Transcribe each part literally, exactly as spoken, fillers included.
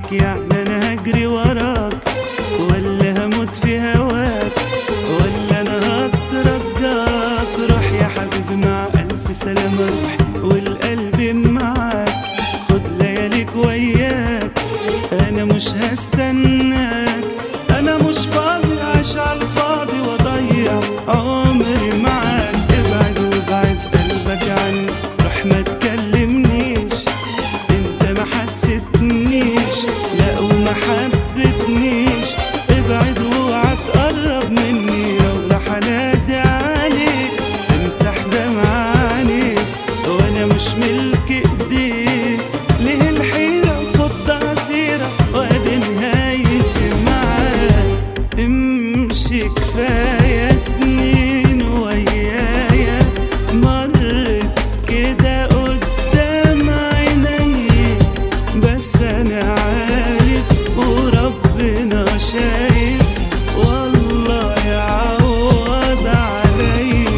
هسيبك يعني انا هجري وراك، ولا هموت في هواك، ولا انا هترجاك. روح يا حبيبي مع الف سلامة روح والقلب معاك، خد لياليك وياك، انا مش هستناك، انا مش فاضي اعيش على الفاضي واضيع عمري معاك. ابعد وابعد قلبك عني، روح ما تكلمنيش، انت ما حسيتنيش لا وما حبتنيش. ابعد واوعى تقرب مني، لو راح انادي عليك امسح دمع عينيك، وانا مش ملك ايديك. ليه الحيرة فضة سيرة وادي نهايتي معاك. امشي كفاية سنين ويايا مرت كده قدام عيني، بس انا عارف وربنا شايف والله يعوض عليا.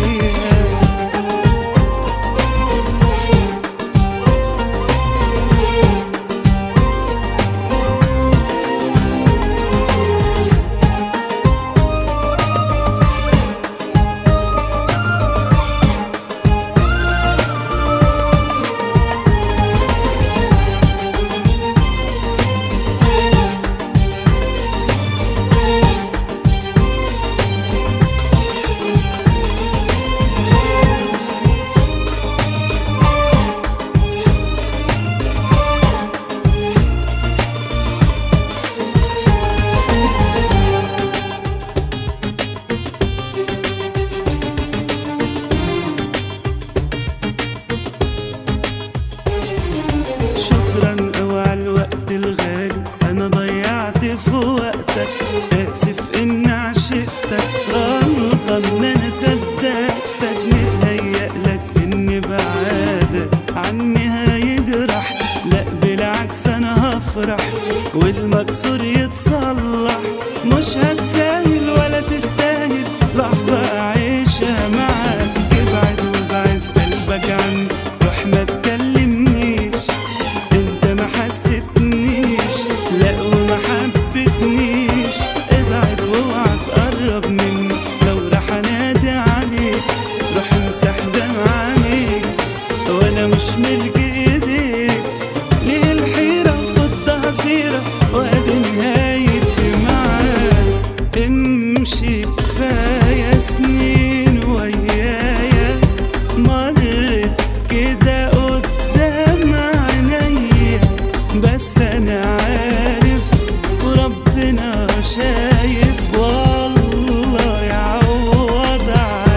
شكرا اوي على الوقت الغالي، انا ضيعت في وقتك، اسف اني عشقتك، غلطة ان انا صدقتك، متهيألك اني بعادك عني هيجرح، لا بالعكس انا هفرح والمكسور يتصلح. مش هتساهل ولا تستاهل لحظة اعيشها معاك. ابعد وابعد قلبك عني، روح ما تكلمنيش، انت ما حسيتنيش لا وما حبتنيش. ابعد واوعى تقرب مني، لو راح انادي عليك روح امسح دمع عينيك، وانا مش ملك ايديك. ليه الحيرة فضها سيرة وادي نهايتي معاك. امشي كفاية سنين ويايا مرت كده قدام عينيا، بس انا عارف وربنا شايف والله يعوض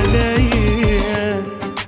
عليا.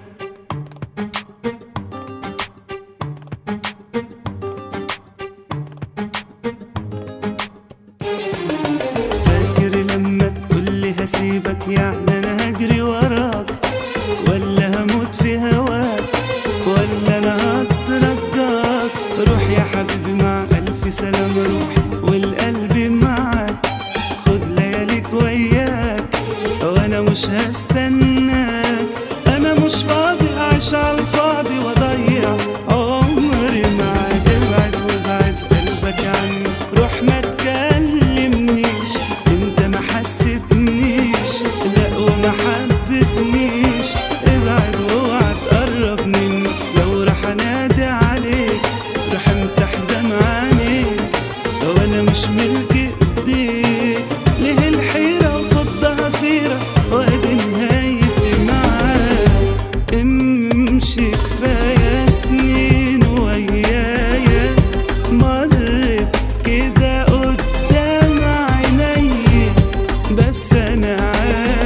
فاكر لما تقولي هسيبك يعني انا هجري وراك، ولا هموت في هواك، ولا انا هترجاك. روح يا حبيبي مع الف سلامة روح والقلب معاك، خد لياليك وياك، وانا مش هستناك، انا مش فاضي اعيش على الفاضي واضيع عمري معاك. ابعد وابعد قلبك عني، روح ما تكلمنيش، انت ما حسيتنيش لا وما حبتنيش. ابعد واوعى تقرب مني، لو راح انادي عليك روح امسح دمع عينيك، وانا مش ملك ايديك. ليه الحيرة وفضها سيرة وادي نهايتي معاك. امشي كفاية سنين ويايا مرت كده قدام عيني، بس انا عارف